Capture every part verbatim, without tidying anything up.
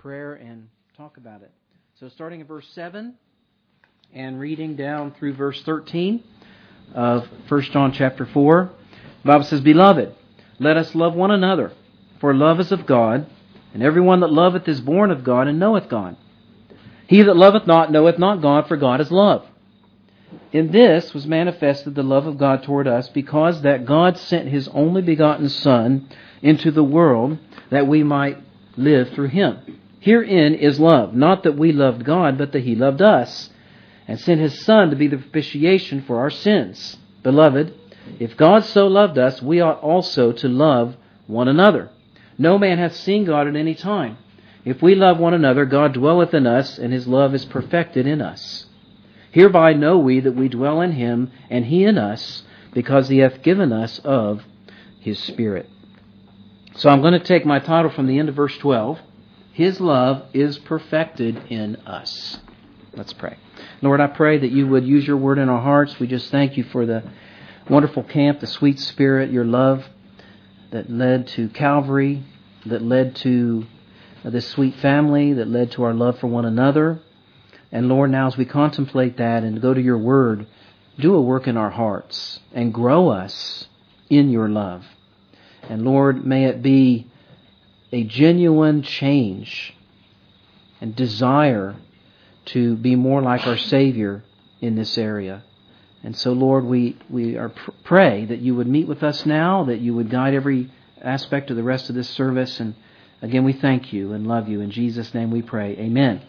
prayer and talk about it. So starting in verse seven and reading down through verse thirteen of First John chapter four, the Bible says, Beloved, let us love one another, for love is of God, and everyone that loveth is born of God and knoweth God. He that loveth not knoweth not God, for God is love. In this was manifested the love of God toward us, because that God sent His only begotten Son into the world, that we might live through Him. Herein is love, not that we loved God, but that He loved us, and sent His Son to be the propitiation for our sins. Beloved, if God so loved us, we ought also to love one another. No man hath seen God at any time. If we love one another, God dwelleth in us, and His love is perfected in us. Hereby know we that we dwell in Him, and He in us, because He hath given us of His Spirit. So I'm going to take my title from the end of verse twelve. His love is perfected in us. Let's pray. Lord, I pray that You would use Your word in our hearts. We just thank You for the wonderful camp, the sweet Spirit, Your love that led to Calvary, that led to this sweet family, that led to our love for one another. And Lord, now as we contemplate that and go to Your word, do a work in our hearts and grow us in Your love. And Lord, may it be a genuine change and desire to be more like our Savior in this area. And so, Lord, we, we are pr- pray that You would meet with us now, that You would guide every aspect of the rest of this service. And again, we thank You and love You. In Jesus' name we pray. Amen.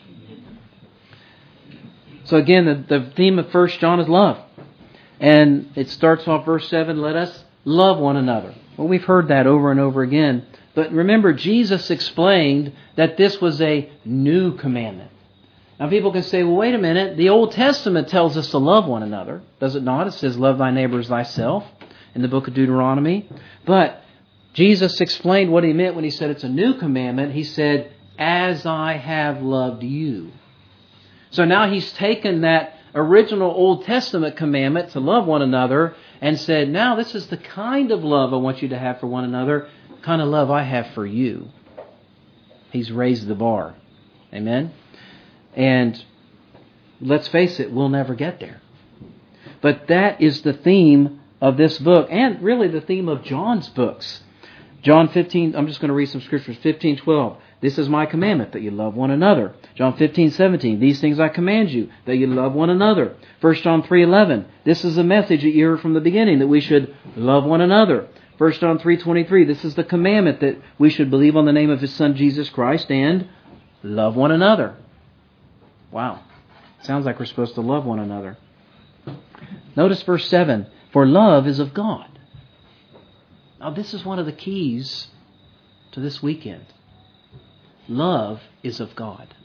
So again, the, the theme of First John is love. And it starts off verse seven, let us love one another. Well, we've heard that over and over again. But remember, Jesus explained that this was a new commandment. Now people can say, well, wait a minute. The Old Testament tells us to love one another. Does it not? It says, love thy neighbor as thyself in the book of Deuteronomy. But Jesus explained what He meant when He said it's a new commandment. He said, as I have loved you. So now He's taken that original Old Testament commandment to love one another and said, now this is the kind of love I want you to have for one another, the kind of love I have for you. He's raised the bar. Amen? And let's face it, we'll never get there. But that is the theme of this book, and really the theme of John's books. John fifteen, I'm just going to read some scriptures, fifteen twelve. This is my commandment, that you love one another. John fifteen seventeen, these things I command you, that you love one another. First John three eleven, this is the message that you heard from the beginning, that we should love one another. First John three twenty-three, this is the commandment, that we should believe on the name of His Son Jesus Christ and love one another. Wow. Sounds like we're supposed to love one another. Notice verse seven, for love is of God. Now this is one of the keys to this weekend. Love is of God.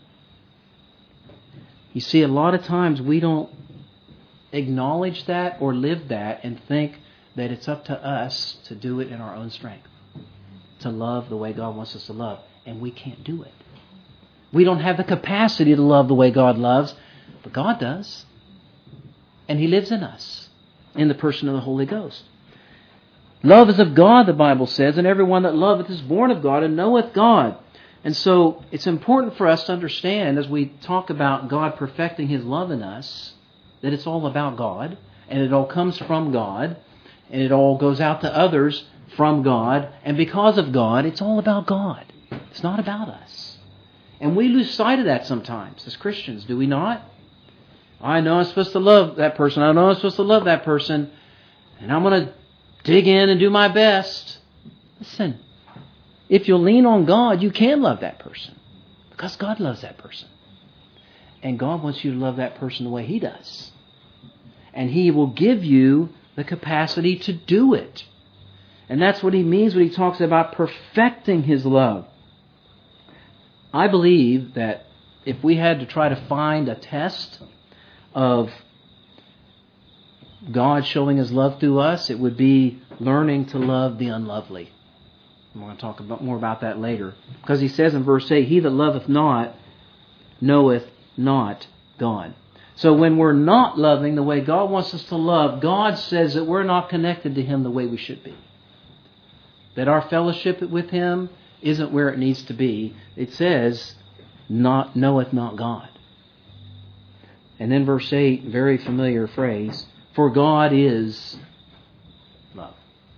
You see, a lot of times we don't acknowledge that or live that and think that it's up to us to do it in our own strength, to love the way God wants us to love. And we can't do it. We don't have the capacity to love the way God loves, but God does. And He lives in us, in the person of the Holy Ghost. Love is of God, the Bible says, and everyone that loveth is born of God and knoweth God. And so it's important for us to understand, as we talk about God perfecting His love in us, that it's all about God, and it all comes from God, and it all goes out to others from God, and because of God, it's all about God. It's not about us. And we lose sight of that sometimes as Christians, do we not? I know I'm supposed to love that person. I know I'm supposed to love that person, and I'm going to dig in and do my best. Listen. If you'll lean on God, you can love that person. Because God loves that person. And God wants you to love that person the way He does. And He will give you the capacity to do it. And that's what He means when He talks about perfecting His love. I believe that if we had to try to find a test of God showing His love through us, it would be learning to love the unlovely. I'm going to talk about, more about that later. Because He says in verse eight, he that loveth not knoweth not God. So when we're not loving the way God wants us to love, God says that we're not connected to Him the way we should be. That our fellowship with Him isn't where it needs to be. It says not knoweth not God. And then verse eight, very familiar phrase, for God is love.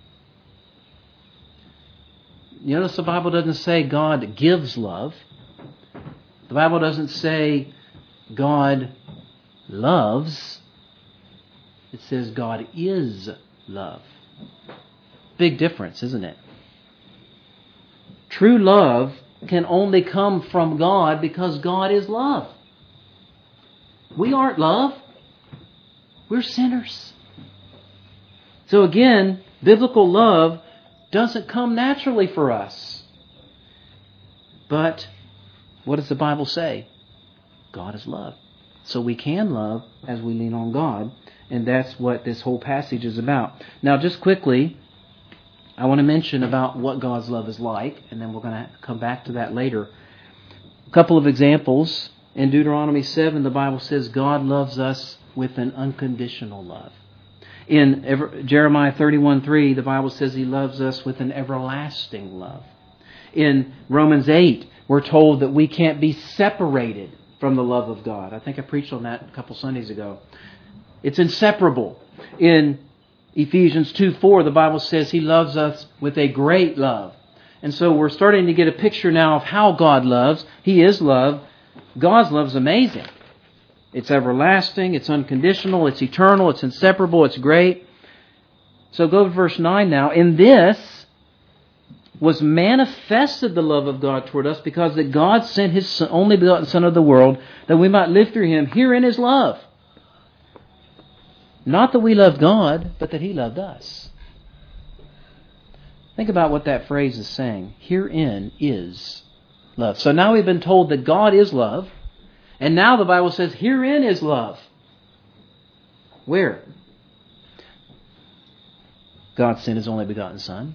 You notice the Bible doesn't say God gives love. The Bible doesn't say God loves. It says God is love. Big difference, isn't it? True love can only come from God because God is love. We aren't love. We're sinners. So again, biblical love doesn't come naturally for us. But what does the Bible say? God is love. So we can love as we lean on God. And that's what this whole passage is about. Now, just quickly, I want to mention about what God's love is like, and then we're going to come back to that later. A couple of examples. In Deuteronomy seven, the Bible says God loves us with an unconditional love. In Ever- Jeremiah thirty-one three, the Bible says He loves us with an everlasting love. In Romans eight, we're told that we can't be separated from the love of God. I think I preached on that a couple Sundays ago. It's inseparable. In Ephesians two four, the Bible says He loves us with a great love. And so we're starting to get a picture now of how God loves. He is love. God's love is amazing. It's everlasting, it's unconditional, it's eternal, it's inseparable, it's great. So go to verse nine now. In this was manifested the love of God toward us, because that God sent His only begotten Son of the world, that we might live through Him. Herein is love. Not that we loved God, but that He loved us. Think about what that phrase is saying. Herein is love. So now we've been told that God is love. And now the Bible says, herein is love. Where? God sent His only begotten Son.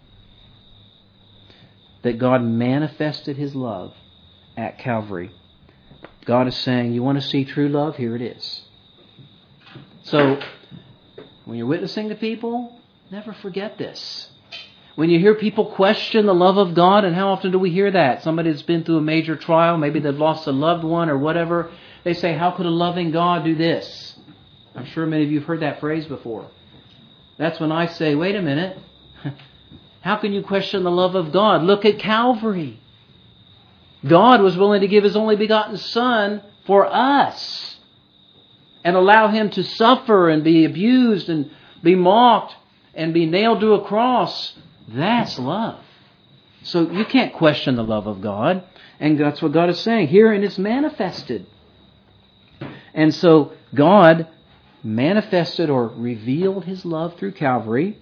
That God manifested His love at Calvary. God is saying, you want to see true love? Here it is. So, when you're witnessing to people, never forget this. When you hear people question the love of God, and how often do we hear that? Somebody that's been through a major trial, maybe they've lost a loved one or whatever. They say, how could a loving God do this? I'm sure many of you have heard that phrase before. That's when I say, wait a minute. How can you question the love of God? Look at Calvary. God was willing to give His only begotten Son for us and allow Him to suffer and be abused and be mocked and be nailed to a cross. That's love. So you can't question the love of God. And that's what God is saying. Herein it's manifested. And so God manifested or revealed His love through Calvary.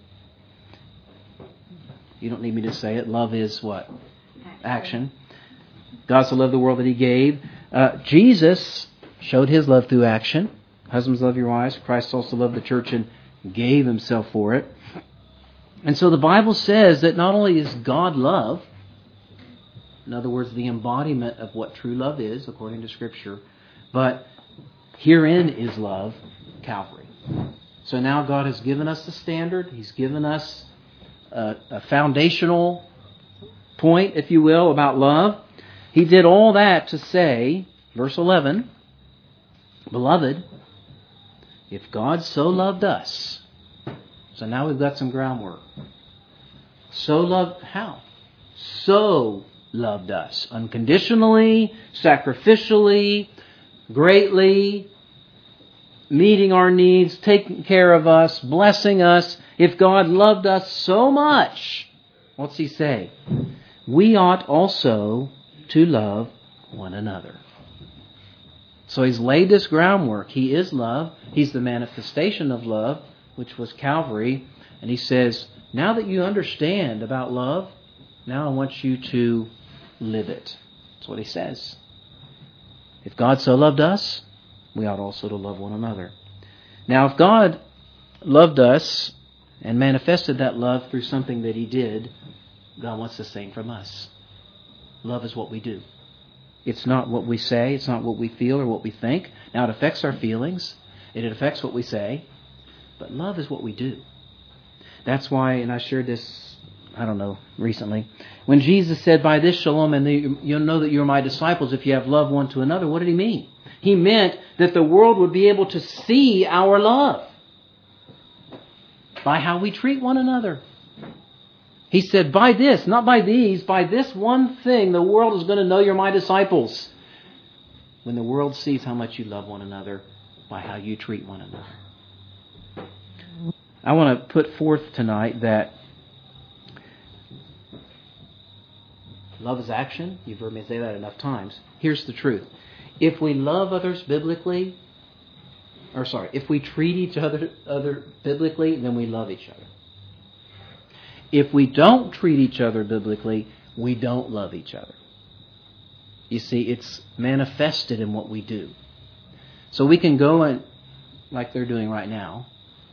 You don't need me to say it. Love is what? Action. God so loved the world that He gave. Uh, Jesus showed His love through action. Husbands, love your wives. Christ also loved the church and gave Himself for it. And so the Bible says that not only is God love, in other words, the embodiment of what true love is, according to Scripture, but herein is love, Calvary. So now God has given us the standard. He's given us a, a foundational point, if you will, about love. He did all that to say, verse eleven, Beloved, if God so loved us, so now we've got some groundwork. So loved, how? So loved us. Unconditionally, sacrificially, greatly, meeting our needs, taking care of us, blessing us. If God loved us so much, what's He say? We ought also to love one another. So He's laid this groundwork. He is love. He's the manifestation of love, which was Calvary. And He says, now that you understand about love, now I want you to live it. That's what He says. If God so loved us, we ought also to love one another. Now, if God loved us and manifested that love through something that He did, God wants the same from us. Love is what we do. It's not what we say. It's not what we feel or what we think. Now, it affects our feelings. It affects what we say. But love is what we do. That's why, and I shared this I don't know, recently. When Jesus said, by this shalom, and you'll know that you're my disciples if you have love one to another, what did he mean? He meant that the world would be able to see our love by how we treat one another. He said, by this, not by these, by this one thing, the world is going to know you're my disciples. When the world sees how much you love one another by how you treat one another. I want to put forth tonight that love is action. You've heard me say that enough times. Here's the truth. If we love others biblically, or sorry, if we treat each other, other biblically, then we love each other. If we don't treat each other biblically, we don't love each other. You see, it's manifested in what we do. So we can go and, like they're doing right now,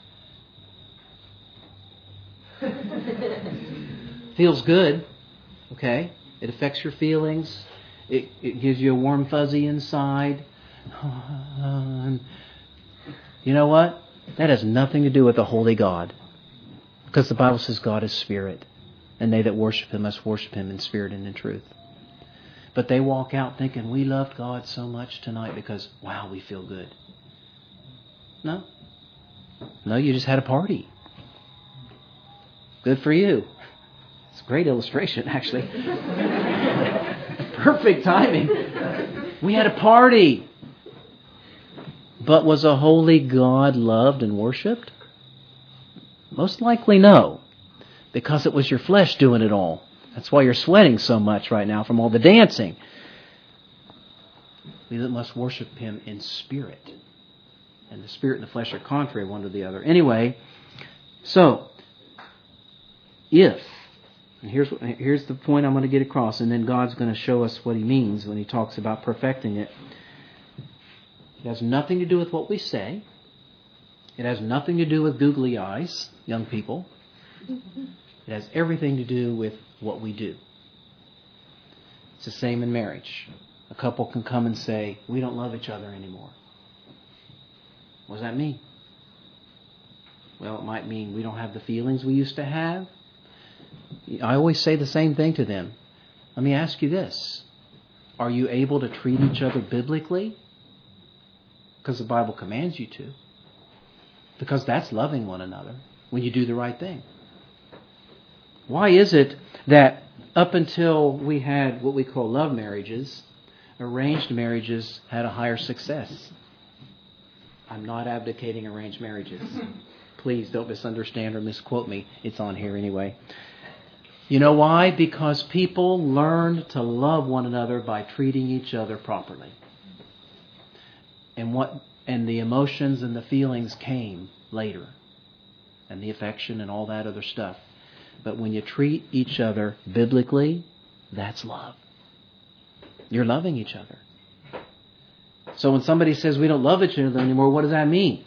feels good, okay? It affects your feelings. It, it gives you a warm fuzzy inside. And you know what? That has nothing to do with the holy God. Because the Bible says God is spirit. And they that worship Him must worship Him in spirit and in truth. But they walk out thinking, we loved God so much tonight because, wow, we feel good. No. No, you just had a party. Good for you. It's a great illustration, actually. Perfect timing. We had a party. But was a holy God loved and worshipped? Most likely no. Because it was your flesh doing it all. That's why you're sweating so much right now from all the dancing. We must worship Him in spirit. And the spirit and the flesh are contrary one to the other. Anyway, so, if, and here's, here's the point I'm going to get across, and then God's going to show us what He means when He talks about perfecting it. It has nothing to do with what we say. It has nothing to do with googly eyes, young people. It has everything to do with what we do. It's the same in marriage. A couple can come and say, we don't love each other anymore. What does that mean? Well, it might mean we don't have the feelings we used to have. I always say the same thing to them. Let me ask you this. Are you able to treat each other biblically? Because the Bible commands you to. Because that's loving one another when you do the right thing. Why is it that up until we had what we call love marriages, arranged marriages had a higher success? I'm not advocating arranged marriages. Please don't misunderstand or misquote me. It's on here anyway. You know why? Because people learned to love one another by treating each other properly. And what and the emotions and the feelings came later. And the affection and all that other stuff. But when you treat each other biblically, that's love. You're loving each other. So when somebody says we don't love each other anymore, what does that mean?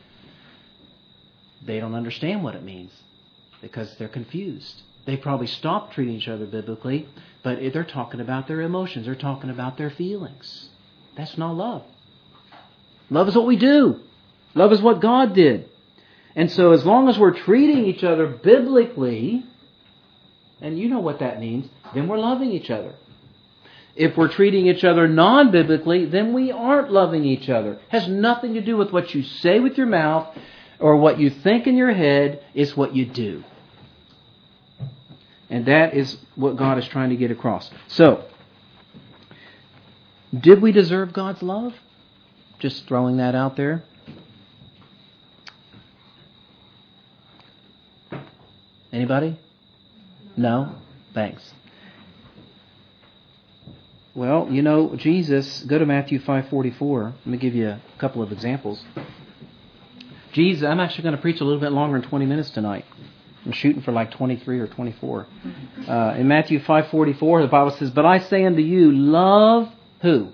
They don't understand what it means because they're confused. They probably stopped treating each other biblically, but they're talking about their emotions. They're talking about their feelings. That's not love. Love is what we do. Love is what God did. And so as long as we're treating each other biblically, and you know what that means, then we're loving each other. If we're treating each other non-biblically, then we aren't loving each other. It has nothing to do with what you say with your mouth or what you think in your head. It's what you do. And that is what God is trying to get across. So, did we deserve God's love? Just throwing that out there. Anybody? No? Thanks. Well, you know, Jesus, go to Matthew five forty-four. Let me give you a couple of examples. Jesus, I'm actually going to preach a little bit longer than twenty minutes tonight. I'm shooting for like twenty-three or twenty-four. Uh, in Matthew five forty-four, the Bible says, "But I say unto you, love who?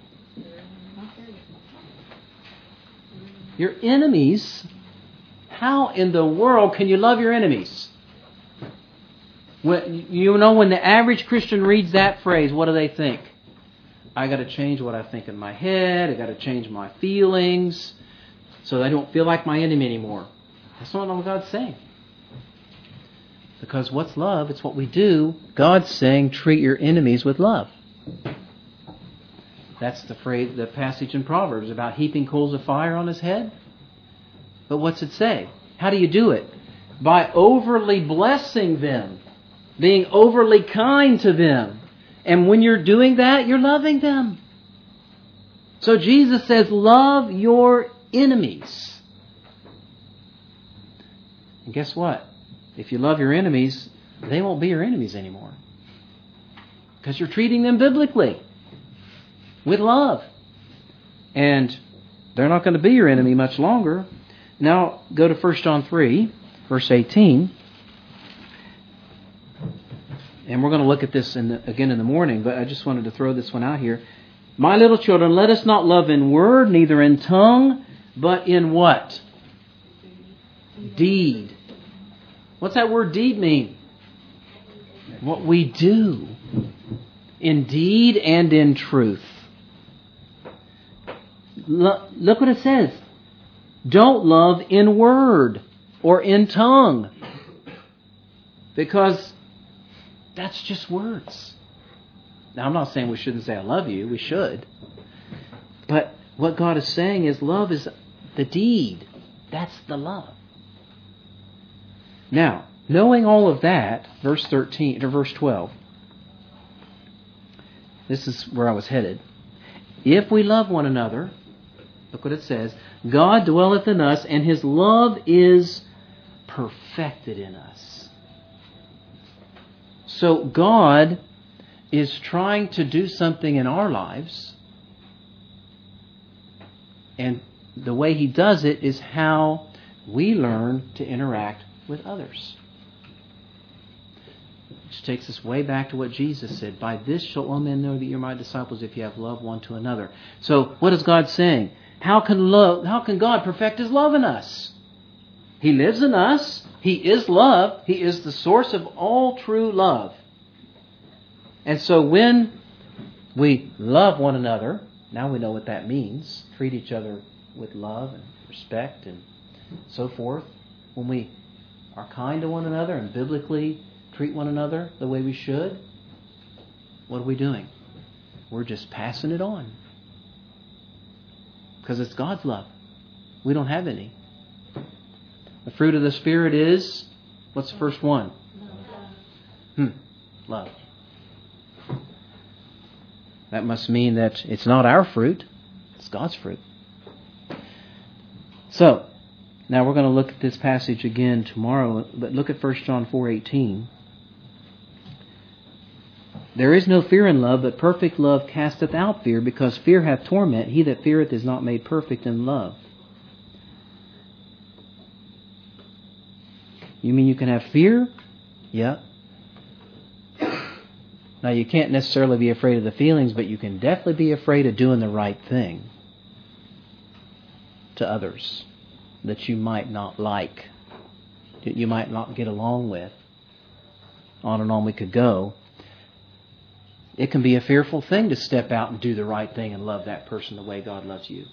Your enemies." How in the world can you love your enemies? When, you know, when the average Christian reads that phrase, what do they think? I got to change what I think in my head. I got to change my feelings so I don't feel like my enemy anymore. That's not what God's saying. Because what's love? It's what we do. God's saying, treat your enemies with love. That's the phrase, the passage in Proverbs about heaping coals of fire on his head. But what's it say? How do you do it? By overly blessing them, being overly kind to them. And when you're doing that, you're loving them. So Jesus says, love your enemies. And guess what? If you love your enemies, they won't be your enemies anymore. Because you're treating them biblically. With love. And they're not going to be your enemy much longer. Now, go to First John three, verse eighteen. And we're going to look at this in the, again in the morning, but I just wanted to throw this one out here. My little children, let us not love in word, neither in tongue, but in what? Deed. What's that word deed mean? What we do. In deed and in truth. Look what it says. Don't love in word or in tongue. Because that's just words. Now, I'm not saying we shouldn't say I love you. We should. But what God is saying is love is the deed. That's the love. Now, knowing all of that, verse thirteen or verse twelve. This is where I was headed. If we love one another, look what it says. God dwelleth in us, and His love is perfected in us. So God is trying to do something in our lives. And the way He does it is how we learn to interact with others. Which takes us way back to what Jesus said. By this shall all men know that you're my disciples if you have love one to another. So what is God saying? How can love, how can God perfect His love in us? He lives in us. He is love. He is the source of all true love. And so when we love one another, now we know what that means. Treat each other with love and respect and so forth. When we are kind to one another and biblically treat one another the way we should, what are we doing? We're just passing it on. Because it's God's love. We don't have any. The fruit of the Spirit is, what's the first one? Hmm, love. That must mean that it's not our fruit, it's God's fruit. So, now we're going to look at this passage again tomorrow, but look at First John four eighteen. There is no fear in love, but perfect love casteth out fear, because fear hath torment. He that feareth is not made perfect in love. You mean you can have fear? Yeah. Now, you can't necessarily be afraid of the feelings, but you can definitely be afraid of doing the right thing to others that you might not like, that you might not get along with. On and on we could go. It can be a fearful thing to step out and do the right thing and love that person the way God loves you.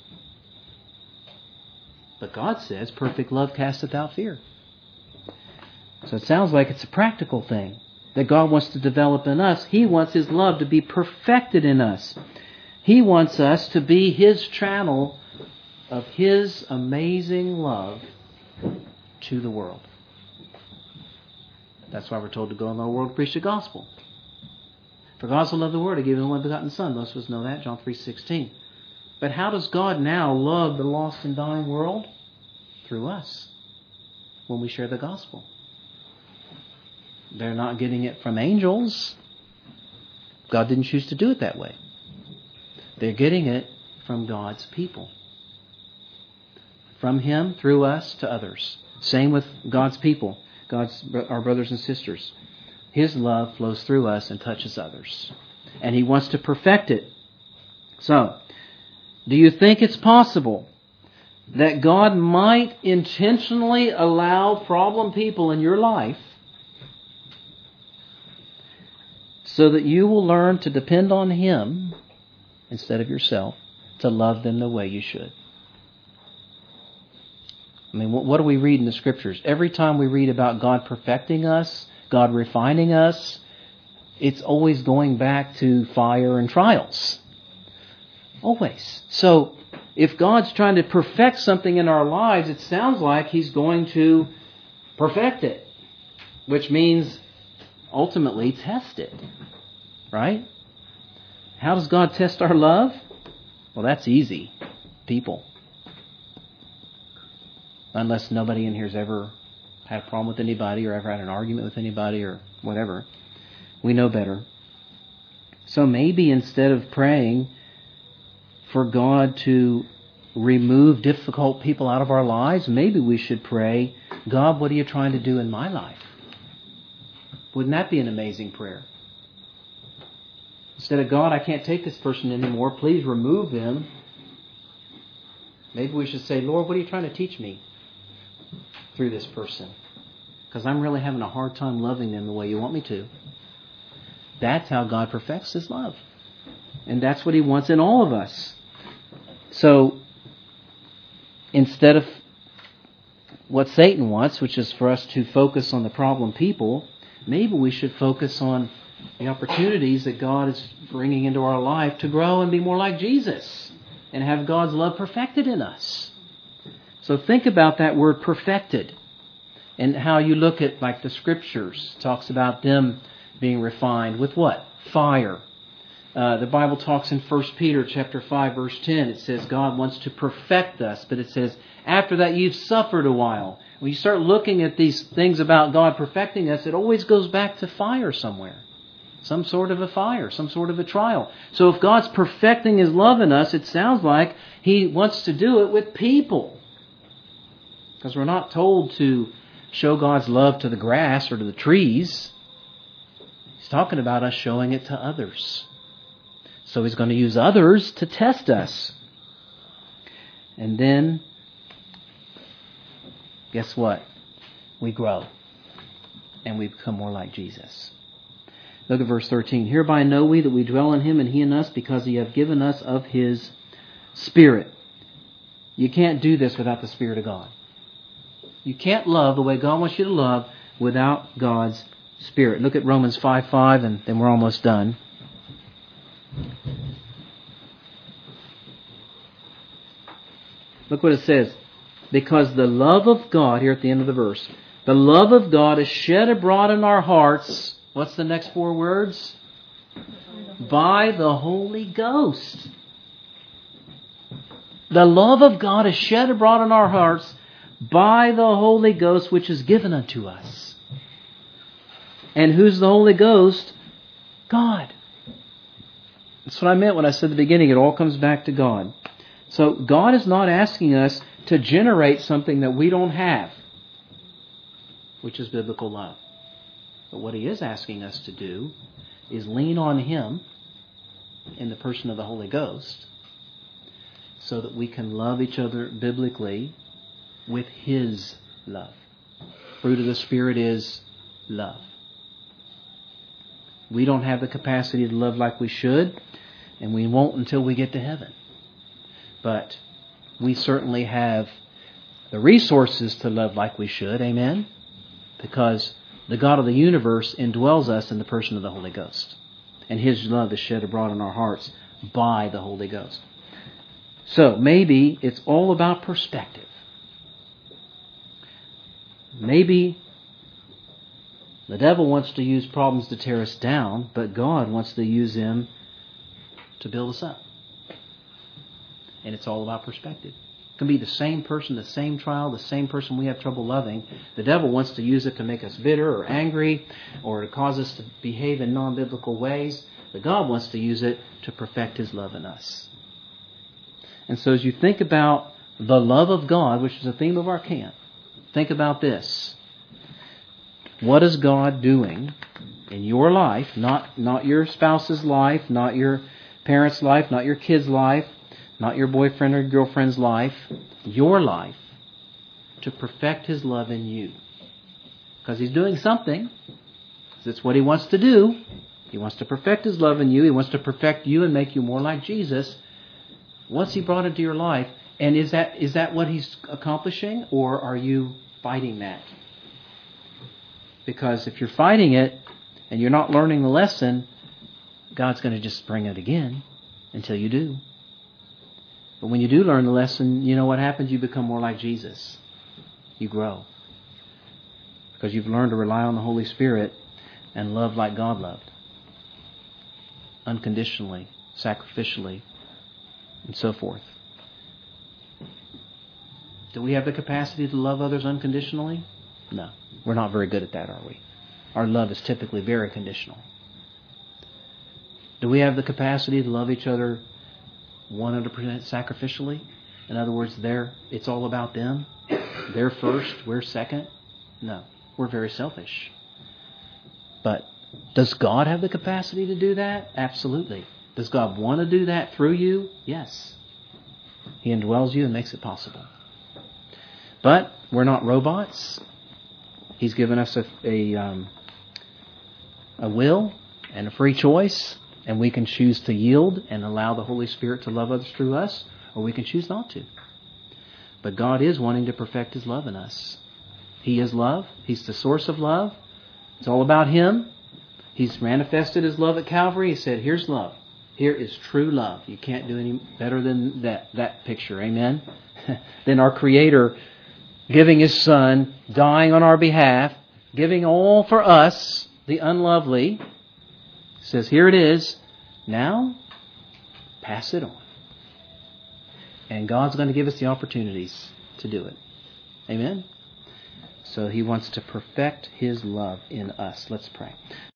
But God says, perfect love casteth out fear. So it sounds like it's a practical thing that God wants to develop in us. He wants His love to be perfected in us. He wants us to be His channel of His amazing love to the world. That's why we're told to go in the world and preach the gospel. For God so loved the world, He gave His only begotten Son. Most of us know that, John three sixteen. But how does God now love the lost and dying world? Through us, when we share the gospel. They're not getting it from angels. God didn't choose to do it that way. They're getting it from God's people. From Him, through us, to others. Same with God's people, God's our brothers and sisters. His love flows through us and touches others. And He wants to perfect it. So, do you think it's possible that God might intentionally allow problem people in your life so that you will learn to depend on Him instead of yourself to love them the way you should? I mean, what do we read in the Scriptures? Every time we read about God perfecting us, God refining us, it's always going back to fire and trials. Always. So, if God's trying to perfect something in our lives, it sounds like He's going to perfect it. Which means, ultimately, test it. Right? How does God test our love? Well, that's easy. People. Unless nobody in here has ever had a problem with anybody or ever had an argument with anybody or whatever. We know better. So maybe instead of praying for God to remove difficult people out of our lives, maybe we should pray, God, what are you trying to do in my life? Wouldn't that be an amazing prayer? Instead of, God, I can't take this person anymore, please remove them. Maybe we should say, Lord, what are you trying to teach me through this person? Because I'm really having a hard time loving them the way you want me to. That's how God perfects His love. And that's what He wants in all of us. So, instead of what Satan wants, which is for us to focus on the problem people, maybe we should focus on the opportunities that God is bringing into our life to grow and be more like Jesus and have God's love perfected in us. So think about that word perfected and how you look at, like the Scriptures talks about them being refined with what? Fire. Uh, the Bible talks in First Peter chapter five, verse ten. It says God wants to perfect us, but it says after that you've suffered a while. When you start looking at these things about God perfecting us, it always goes back to fire somewhere. Some sort of a fire, some sort of a trial. So if God's perfecting His love in us, it sounds like He wants to do it with people. Because we're not told to show God's love to the grass or to the trees. He's talking about us showing it to others. So He's going to use others to test us. And then, guess what? We grow. And we become more like Jesus. Look at verse thirteen. Hereby know we that we dwell in Him and He in us, because He hath given us of His Spirit. You can't do this without the Spirit of God. You can't love the way God wants you to love without God's Spirit. Look at Romans five five, and then we're almost done. Look what it says. Because the love of God, here at the end of the verse, the love of God is shed abroad in our hearts. What's the next four words? By the Holy Ghost. The love of God is shed abroad in our hearts by the Holy Ghost, which is given unto us. And who's the Holy Ghost? God. That's what I meant when I said at the beginning. It all comes back to God. So God is not asking us to generate something that we don't have, which is biblical love. But what He is asking us to do is lean on Him in the person of the Holy Ghost so that we can love each other biblically with His love. Fruit of the Spirit is love. We don't have the capacity to love like we should, and we won't until we get to heaven. But we certainly have the resources to love like we should, amen? Because the God of the universe indwells us in the person of the Holy Ghost. And His love is shed abroad in our hearts by the Holy Ghost. So maybe it's all about perspective. Maybe the devil wants to use problems to tear us down, but God wants to use them to build us up. And it's all about perspective. It can be the same person, the same trial, the same person we have trouble loving. The devil wants to use it to make us bitter or angry or to cause us to behave in non-biblical ways. But God wants to use it to perfect His love in us. And so as you think about the love of God, which is the theme of our camp, think about this. What is God doing in your life, not, not your spouse's life, not your parents' life, not your kid's life, not your boyfriend or girlfriend's life, your life, to perfect His love in you. Because He's doing something. That's what He wants to do. He wants to perfect His love in you. He wants to perfect you and make you more like Jesus. Once He brought into your life, and is that is that what He's accomplishing, or are you fighting that? Because if you're fighting it and you're not learning the lesson, God's going to just bring it again until you do. But when you do learn the lesson, you know what happens? You become more like Jesus. You grow. Because you've learned to rely on the Holy Spirit and love like God loved. Unconditionally, sacrificially, and so forth. Do we have the capacity to love others unconditionally? No. We're not very good at that, are we? Our love is typically very conditional. Do we have the capacity to love each other one hundred percent sacrificially? In other words, they're, it's all about them. They're first, we're second. No. We're very selfish. But does God have the capacity to do that? Absolutely. Does God want to do that through you? Yes. He indwells you and makes it possible. But we're not robots. He's given us a, a, um, a will and a free choice, and we can choose to yield and allow the Holy Spirit to love others through us, or we can choose not to. But God is wanting to perfect His love in us. He is love. He's the source of love. It's all about Him. He's manifested His love at Calvary. He said, here's love. Here is true love. You can't do any better than that, that picture. Amen? Then our Creator giving His Son, dying on our behalf, giving all for us, the unlovely, says, here it is. Now, pass it on. And God's going to give us the opportunities to do it. Amen? So He wants to perfect His love in us. Let's pray.